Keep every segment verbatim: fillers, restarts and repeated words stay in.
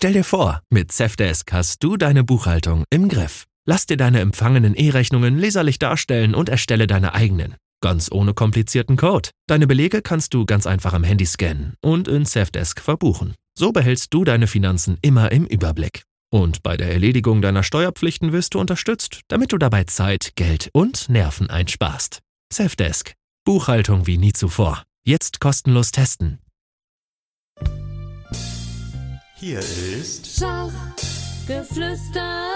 Stell dir vor, mit Zendesk hast du deine Buchhaltung im Griff. Lass dir deine empfangenen E-Rechnungen leserlich darstellen und erstelle deine eigenen. Ganz ohne komplizierten Code. Deine Belege kannst du ganz einfach am Handy scannen und in Zendesk verbuchen. So behältst du deine Finanzen immer im Überblick. Und bei der Erledigung deiner Steuerpflichten wirst du unterstützt, damit du dabei Zeit, Geld und Nerven einsparst. Zendesk. Buchhaltung wie nie zuvor. Jetzt kostenlos testen. Hier ist Schachgeflüster.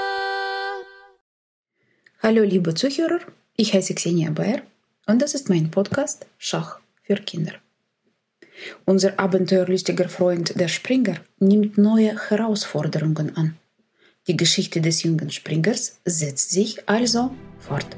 Hallo liebe Zuhörer, ich heiße Xenia Bayer und das ist mein Podcast Schach für Kinder. Unser abenteuerlustiger Freund der Springer nimmt neue Herausforderungen an. Die Geschichte des jungen Springers setzt sich also fort.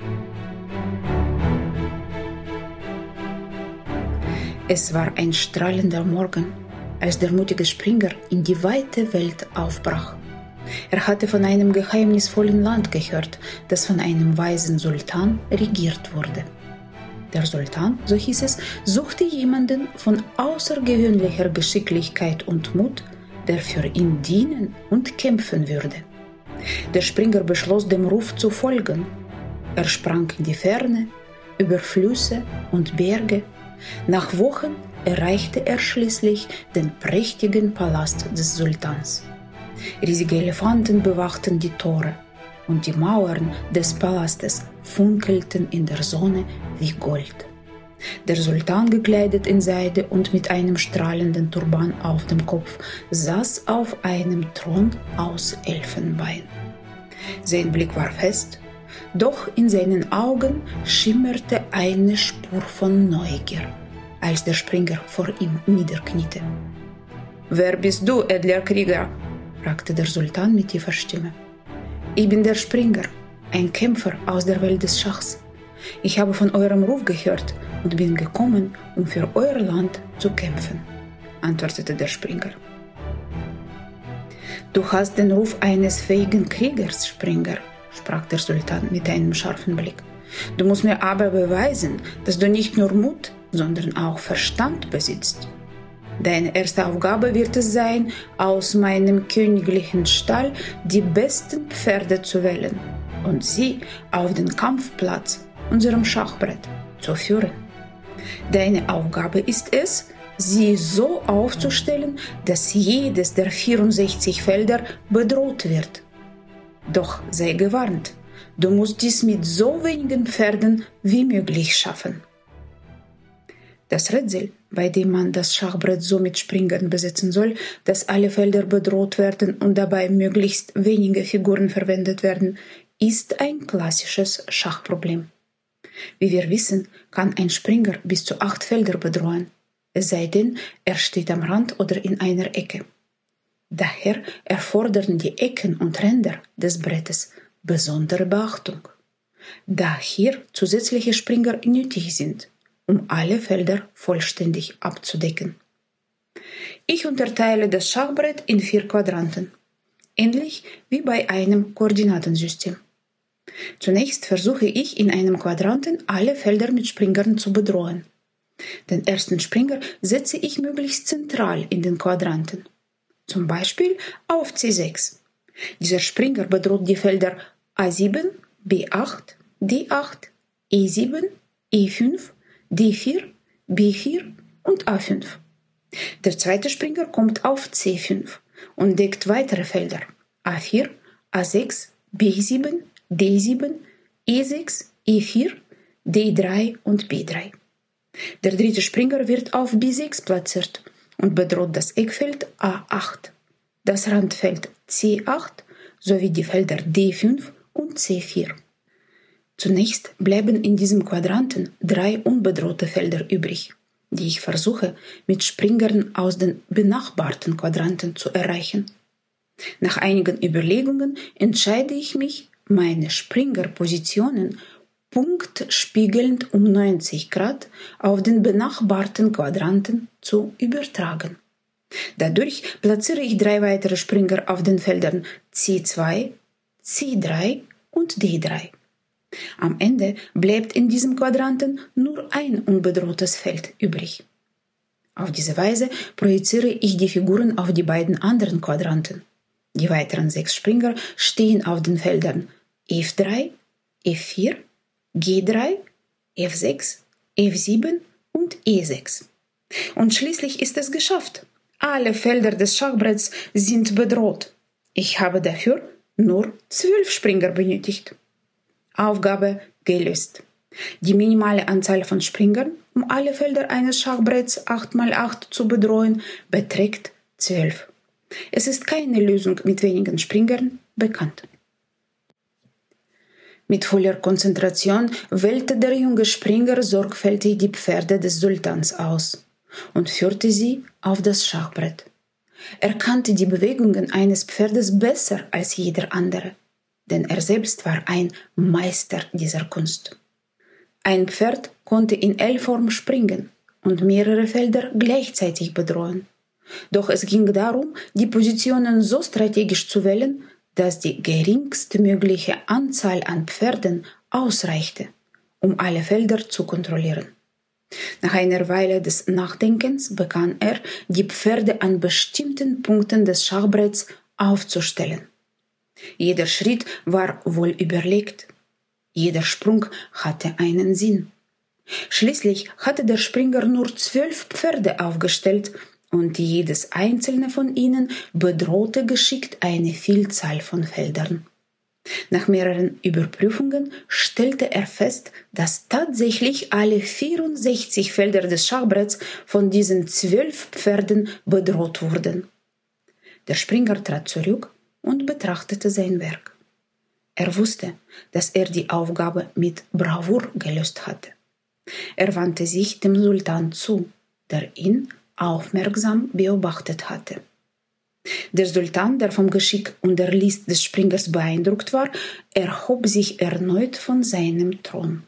Es war ein strahlender Morgen, als der mutige Springer in die weite Welt aufbrach. Er hatte von einem geheimnisvollen Land gehört, das von einem weisen Sultan regiert wurde. Der Sultan, so hieß es, suchte jemanden von außergewöhnlicher Geschicklichkeit und Mut, der für ihn dienen und kämpfen würde. Der Springer beschloss, dem Ruf zu folgen. Er sprang in die Ferne, über Flüsse und Berge. Nach Wochen erreichte er schließlich den prächtigen Palast des Sultans. Riesige Elefanten bewachten die Tore und die Mauern des Palastes funkelten in der Sonne wie Gold. Der Sultan, gekleidet in Seide und mit einem strahlenden Turban auf dem Kopf, saß auf einem Thron aus Elfenbein. Sein Blick war fest, doch in seinen Augen schimmerte eine Spur von Neugier, als der Springer vor ihm niederkniete. »Wer bist du, edler Krieger?« fragte der Sultan mit tiefer Stimme. »Ich bin der Springer, ein Kämpfer aus der Welt des Schachs. Ich habe von eurem Ruf gehört und bin gekommen, um für euer Land zu kämpfen«, antwortete der Springer. »Du hast den Ruf eines fähigen Kriegers, Springer«, sprach der Sultan mit einem scharfen Blick. »Du musst mir aber beweisen, dass du nicht nur Mut, sondern auch Verstand besitzt. Deine erste Aufgabe wird es sein, aus meinem königlichen Stall die besten Pferde zu wählen und sie auf den Kampfplatz, unserem Schachbrett, zu führen. Deine Aufgabe ist es, sie so aufzustellen, dass jedes der vierundsechzig Felder bedroht wird. Doch sei gewarnt, du musst dies mit so wenigen Pferden wie möglich schaffen.« Das Rätsel, bei dem man das Schachbrett so mit Springern besetzen soll, dass alle Felder bedroht werden und dabei möglichst wenige Figuren verwendet werden, ist ein klassisches Schachproblem. Wie wir wissen, kann ein Springer bis zu acht Felder bedrohen, es sei denn, er steht am Rand oder in einer Ecke. Daher erfordern die Ecken und Ränder des Brettes besondere Beachtung, da hier zusätzliche Springer nötig sind, um alle Felder vollständig abzudecken. Ich unterteile das Schachbrett in vier Quadranten, ähnlich wie bei einem Koordinatensystem. Zunächst versuche ich in einem Quadranten alle Felder mit Springern zu bedrohen. Den ersten Springer setze ich möglichst zentral in den Quadranten, zum Beispiel auf C sechs. Dieser Springer bedroht die Felder A sieben, B acht, D acht, E sieben, E fünf, D vier, B vier und A fünf. Der zweite Springer kommt auf C fünf und deckt weitere Felder A vier, A sechs, B sieben, D sieben, E sechs, E vier, D drei und B drei. Der dritte Springer wird auf B sechs platziert und bedroht das Eckfeld A acht, das Randfeld C acht sowie die Felder D fünf und C vier. Zunächst bleiben in diesem Quadranten drei unbedrohte Felder übrig, die ich versuche, mit Springern aus den benachbarten Quadranten zu erreichen. Nach einigen Überlegungen entscheide ich mich, meine Springerpositionen punktspiegelnd um neunzig Grad auf den benachbarten Quadranten zu übertragen. Dadurch platziere ich drei weitere Springer auf den Feldern C zwei, C drei und D drei. Am Ende bleibt in diesem Quadranten nur ein unbedrohtes Feld übrig. Auf diese Weise projiziere ich die Figuren auf die beiden anderen Quadranten. Die weiteren sechs Springer stehen auf den Feldern F drei, F vier, G drei, F sechs, F sieben und E sechs. Und schließlich ist es geschafft. Alle Felder des Schachbretts sind bedroht. Ich habe dafür nur zwölf Springer benötigt. Aufgabe gelöst. Die minimale Anzahl von Springern, um alle Felder eines Schachbretts acht mal acht zu bedrohen, beträgt zwölf. Es ist keine Lösung mit wenigen Springern bekannt. Mit voller Konzentration wählte der junge Springer sorgfältig die Pferde des Sultans aus und führte sie auf das Schachbrett. Er kannte die Bewegungen eines Pferdes besser als jeder andere, denn er selbst war ein Meister dieser Kunst. Ein Pferd konnte in L-Form springen und mehrere Felder gleichzeitig bedrohen. Doch es ging darum, die Positionen so strategisch zu wählen, dass die geringstmögliche Anzahl an Pferden ausreichte, um alle Felder zu kontrollieren. Nach einer Weile des Nachdenkens begann er, die Pferde an bestimmten Punkten des Schachbretts aufzustellen. Jeder Schritt war wohl überlegt. Jeder Sprung hatte einen Sinn. Schließlich hatte der Springer nur zwölf Pferde aufgestellt und jedes einzelne von ihnen bedrohte geschickt eine Vielzahl von Feldern. Nach mehreren Überprüfungen stellte er fest, dass tatsächlich alle vierundsechzig Felder des Schachbretts von diesen zwölf Pferden bedroht wurden. Der Springer trat zurück und betrachtete sein Werk. Er wusste, dass er die Aufgabe mit Bravour gelöst hatte. Er wandte sich dem Sultan zu, der ihn aufmerksam beobachtet hatte. Der Sultan, der vom Geschick und der List des Springers beeindruckt war, erhob sich erneut von seinem Thron.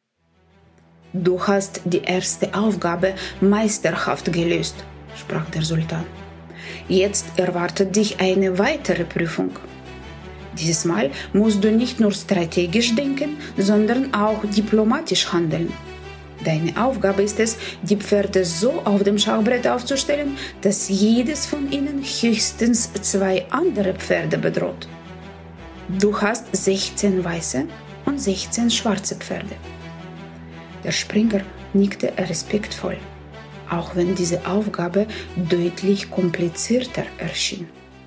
»Du hast die erste Aufgabe meisterhaft gelöst«, sprach der Sultan. »Jetzt erwartet dich eine weitere Prüfung. Dieses Mal musst du nicht nur strategisch denken, sondern auch diplomatisch handeln. Deine Aufgabe ist es, die Pferde so auf dem Schachbrett aufzustellen, dass jedes von ihnen höchstens zwei andere Pferde bedroht. Du hast sechzehn weiße und sechzehn schwarze Pferde.« Der Springer nickte respektvoll, auch wenn diese Aufgabe deutlich komplizierter erschien.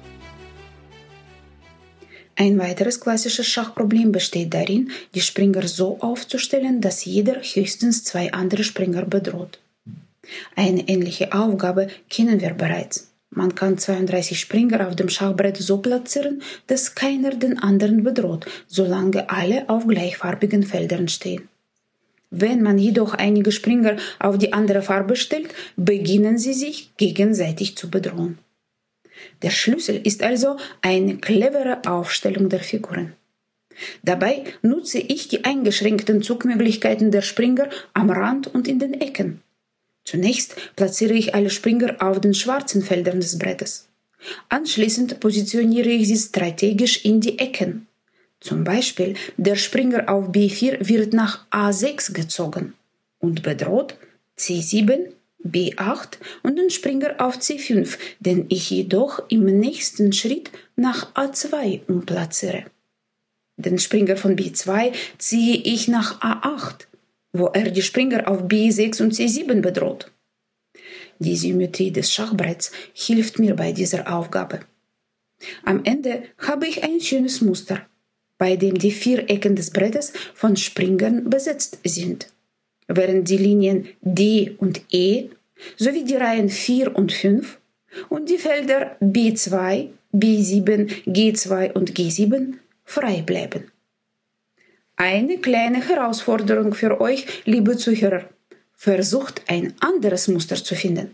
Ein weiteres klassisches Schachproblem besteht darin, die Springer so aufzustellen, dass jeder höchstens zwei andere Springer bedroht. Eine ähnliche Aufgabe kennen wir bereits. Man kann zweiunddreißig Springer auf dem Schachbrett so platzieren, dass keiner den anderen bedroht, solange alle auf gleichfarbigen Feldern stehen. Wenn man jedoch einige Springer auf die andere Farbe stellt, beginnen sie sich gegenseitig zu bedrohen. Der Schlüssel ist also eine clevere Aufstellung der Figuren. Dabei nutze ich die eingeschränkten Zugmöglichkeiten der Springer am Rand und in den Ecken. Zunächst platziere ich alle Springer auf den schwarzen Feldern des Brettes. Anschließend positioniere ich sie strategisch in die Ecken. Zum Beispiel der Springer auf B vier wird nach A sechs gezogen und bedroht C sieben, B acht und den Springer auf C fünf, den ich jedoch im nächsten Schritt nach A zwei umplatziere. Den Springer von B zwei ziehe ich nach A acht, wo er die Springer auf B sechs und C sieben bedroht. Die Symmetrie des Schachbretts hilft mir bei dieser Aufgabe. Am Ende habe ich ein schönes Muster, bei dem die vier Ecken des Brettes von Springern besetzt sind, während die Linien D und E sowie die Reihen vier und fünf und die Felder B zwei, B sieben, G zwei und G sieben frei bleiben. Eine kleine Herausforderung für euch, liebe Zuhörer. Versucht ein anderes Muster zu finden.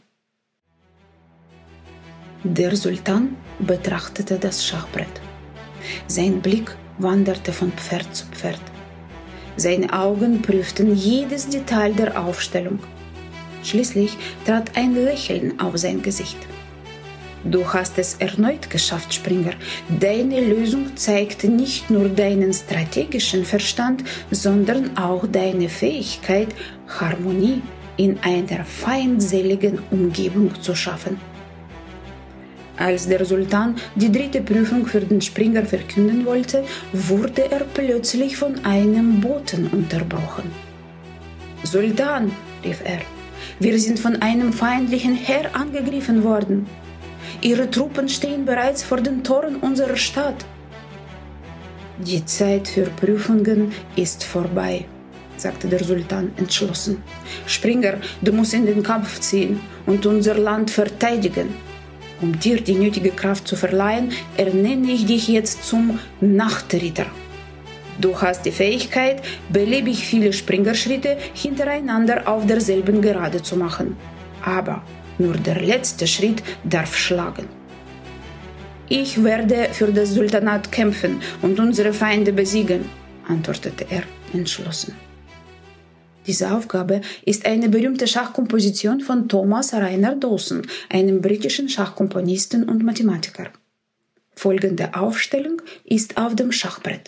Der Sultan betrachtete das Schachbrett. Sein Blick wanderte von Pferd zu Pferd. Seine Augen prüften jedes Detail der Aufstellung. Schließlich trat ein Lächeln auf sein Gesicht. Du hast es erneut geschafft, Springer. Deine Lösung zeigt nicht nur deinen strategischen Verstand, sondern auch deine Fähigkeit, Harmonie in einer feindseligen Umgebung zu schaffen. Als der Sultan die dritte Prüfung für den Springer verkünden wollte, wurde er plötzlich von einem Boten unterbrochen. »Sultan«, rief er, »wir sind von einem feindlichen Heer angegriffen worden. Ihre Truppen stehen bereits vor den Toren unserer Stadt.« »Die Zeit für Prüfungen ist vorbei«, sagte der Sultan entschlossen. »Springer, du musst in den Kampf ziehen und unser Land verteidigen. Um dir die nötige Kraft zu verleihen, ernenne ich dich jetzt zum Nachtritter. Du hast die Fähigkeit, beliebig viele Springerschritte hintereinander auf derselben Gerade zu machen. Aber nur der letzte Schritt darf schlagen. »Ich werde für das Sultanat kämpfen und unsere Feinde besiegen«, antwortete er entschlossen. Diese Aufgabe ist eine berühmte Schachkomposition von Thomas Rainer Dawson, einem britischen Schachkomponisten und Mathematiker. Folgende Aufstellung ist auf dem Schachbrett.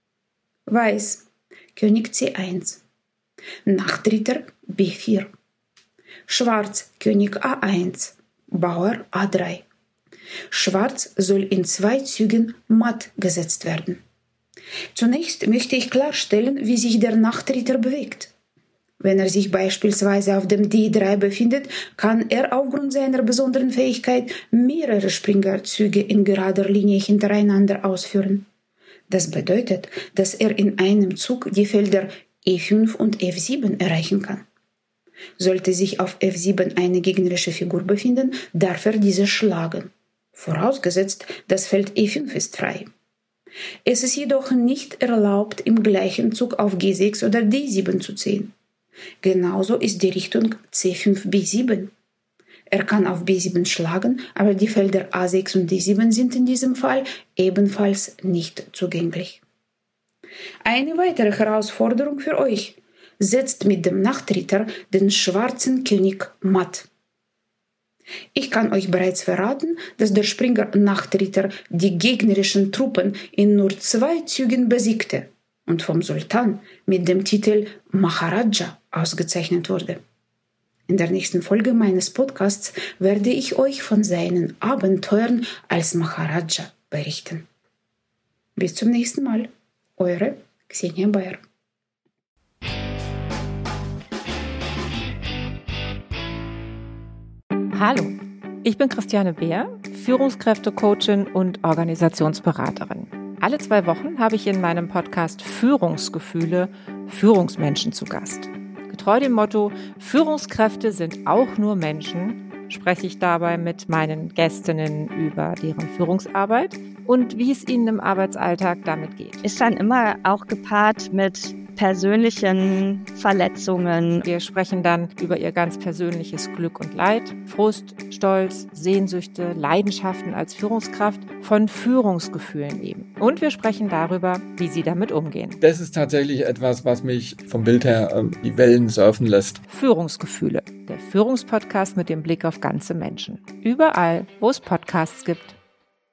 Weiß, König C eins, Nachtritter B vier, Schwarz, König A eins, Bauer A drei. Schwarz soll in zwei Zügen matt gesetzt werden. Zunächst möchte ich klarstellen, wie sich der Nachtritter bewegt. Wenn er sich beispielsweise auf dem D drei befindet, kann er aufgrund seiner besonderen Fähigkeit mehrere Springerzüge in gerader Linie hintereinander ausführen. Das bedeutet, dass er in einem Zug die Felder E fünf und F sieben erreichen kann. Sollte sich auf F sieben eine gegnerische Figur befinden, darf er diese schlagen. Vorausgesetzt, das Feld E fünf ist frei. Es ist jedoch nicht erlaubt, im gleichen Zug auf G sechs oder D sieben zu ziehen. Genauso ist die Richtung C fünf B sieben. Er kann auf B sieben schlagen, aber die Felder A sechs und D sieben sind in diesem Fall ebenfalls nicht zugänglich. Eine weitere Herausforderung für euch: Setzt mit dem Nachtritter den schwarzen König matt. Ich kann euch bereits verraten, dass der Springer Nachtritter die gegnerischen Truppen in nur zwei Zügen besiegte und vom Sultan mit dem Titel Maharaja ausgezeichnet wurde. In der nächsten Folge meines Podcasts werde ich euch von seinen Abenteuern als Maharaja berichten. Bis zum nächsten Mal. Eure Xenia Bayer. Hallo, ich bin Christiane Beer, Führungskräftecoachin und Organisationsberaterin. Alle zwei Wochen habe ich in meinem Podcast Führungsgefühle Führungsmenschen zu Gast. Getreu dem Motto Führungskräfte sind auch nur Menschen, spreche ich dabei mit meinen Gästinnen über deren Führungsarbeit und wie es ihnen im Arbeitsalltag damit geht. Ist dann immer auch gepaart mit persönlichen Verletzungen. Wir sprechen dann über ihr ganz persönliches Glück und Leid, Frust, Stolz, Sehnsüchte, Leidenschaften als Führungskraft, von Führungsgefühlen eben. Und wir sprechen darüber, wie sie damit umgehen. Das ist tatsächlich etwas, was mich vom Bild her ähm, die Wellen surfen lässt. Führungsgefühle, der Führungspodcast mit dem Blick auf ganze Menschen. Überall, wo es Podcasts gibt.